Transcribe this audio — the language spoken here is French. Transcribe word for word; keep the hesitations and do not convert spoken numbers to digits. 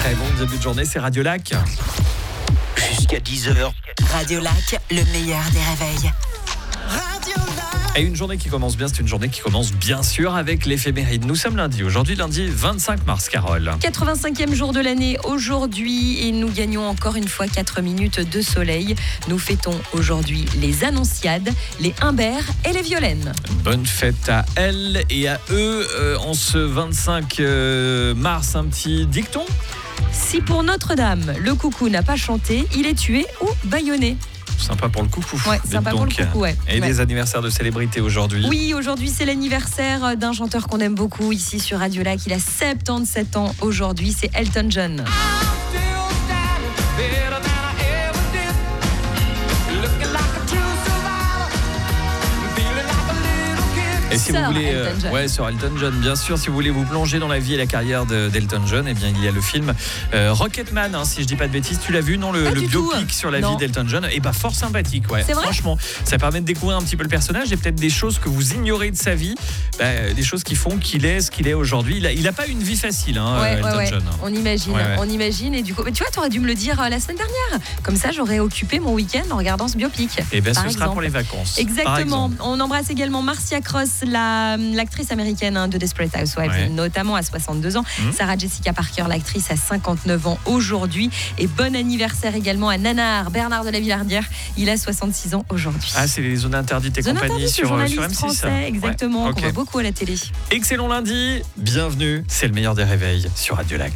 Très bon début de journée, c'est Radio Lac. Jusqu'à dix heures. Radio Lac, le meilleur des réveils. Et une journée qui commence bien, c'est une journée qui commence bien sûr avec l'éphéméride. Nous sommes lundi, aujourd'hui lundi vingt-cinq mars, Carole. quatre-vingt-cinquième jour de l'année aujourd'hui et nous gagnons encore une fois quatre minutes de soleil. Nous fêtons aujourd'hui les Annonciades, les Humbert et les Violaines. Bonne fête à elles et à eux. Euh, en ce vingt-cinq mars, un petit dicton. Si pour Notre-Dame, le coucou n'a pas chanté, il est tué ou bâillonné. Sympa pour le coucou. Ouais, sympa donc. pour le coucou, ouais. Et ouais. des anniversaires de célébrités aujourd'hui. Oui, aujourd'hui c'est l'anniversaire d'un chanteur qu'on aime beaucoup ici sur Radio Lac. Il a soixante-dix-sept ans aujourd'hui, c'est Elton John. Et si Sir vous voulez, Elton John. euh, ouais, sur Elton John, bien sûr, si vous voulez vous plonger dans la vie et la carrière de, d'Elton John, eh bien, il y a le film euh, Rocketman, hein, si je dis pas de bêtises. Tu l'as vu, non, le, Pas le du biopic tout. sur la Non. vie d'Elton John, et bah fort sympathique, ouais. C'est vrai ? Franchement, ça permet de découvrir un petit peu le personnage et peut-être des choses que vous ignorez de sa vie, bah, des choses qui font qu'il est ce qu'il est aujourd'hui. Il a, il a pas une vie facile, hein, Ouais, Elton ouais, ouais. John. On imagine, Ouais, ouais. on imagine. Et du coup, mais tu vois, tu aurais dû me le dire euh, la semaine dernière. Comme ça, j'aurais occupé mon week-end en regardant ce biopic. Et ben, par ce sera exemple. pour les vacances. par Exactement. exemple. On embrasse également Marcia Cross, la, l'actrice américaine hein, de Desperate Housewives, Ouais. notamment à soixante-deux ans. Mmh. Sarah Jessica Parker, l'actrice, à cinquante-neuf ans aujourd'hui. Et bon anniversaire également à Nanar, Bernard de la Villardière. Il a soixante-six ans aujourd'hui. Ah, c'est les zones interdites et Zone compagnie interdite, sur, le journaliste sur M six. français, exactement, Ouais. qu'on Ok. voit beaucoup à la télé. Excellent lundi, bienvenue, c'est le meilleur des réveils sur Radio Lac.